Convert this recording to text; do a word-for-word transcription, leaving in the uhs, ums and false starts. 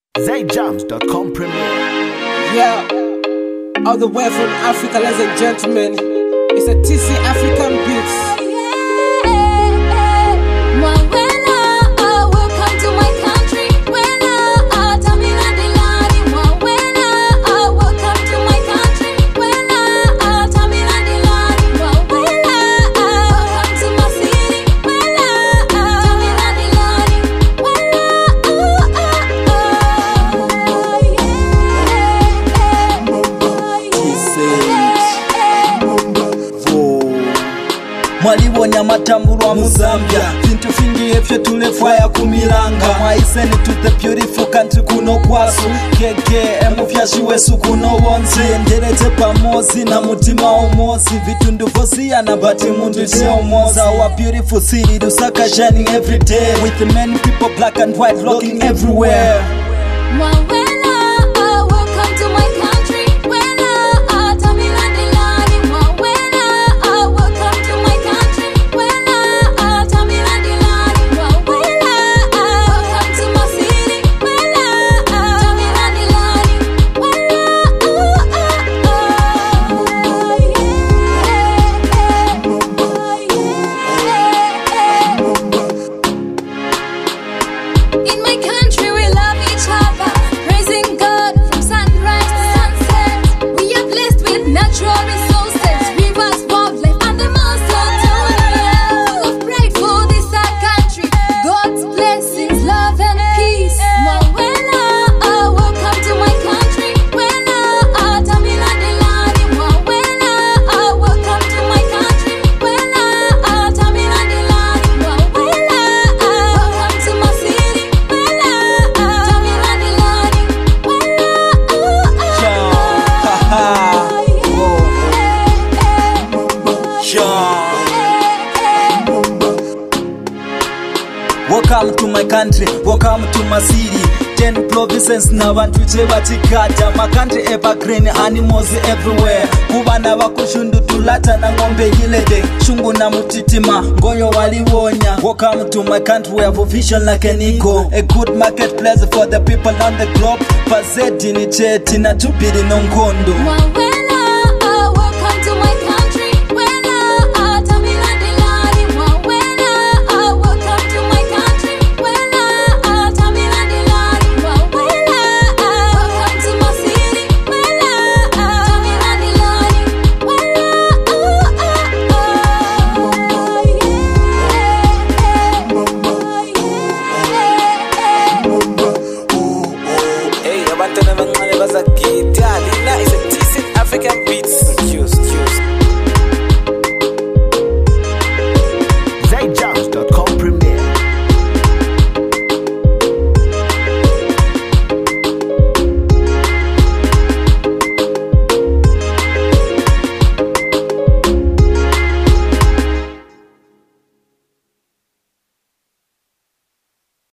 zay jams dot com premiere. Yeah, all the way from Africa, ladies and gentlemen. It's a T C African Beats. Mwalibonya matambulwa mu Zambia Vintu fingi efye tulefwaya kumilanga Mwaiseni to the beautiful country kuno kwasu Keke emu fyashiwesu kuno wonzi Nderete pamozi na mutima omozi Vitu ndufosia na bati mundu si omoza Our beautiful city Lusaka shining every day With the many people black and white rocking everywhere. Welcome to my country, welcome to my city. Ten provinces na bantu che batikata. My country evergreen, animals everywhere. Kubana bakushundu tulata na ngombe hilede. Shungu na mutitima, ngoyo waliwonya. Welcome to my country, we have a vision like an eagle. A good marketplace for the people on the globe. Pazeti ni cheti na tupiri nonkondo.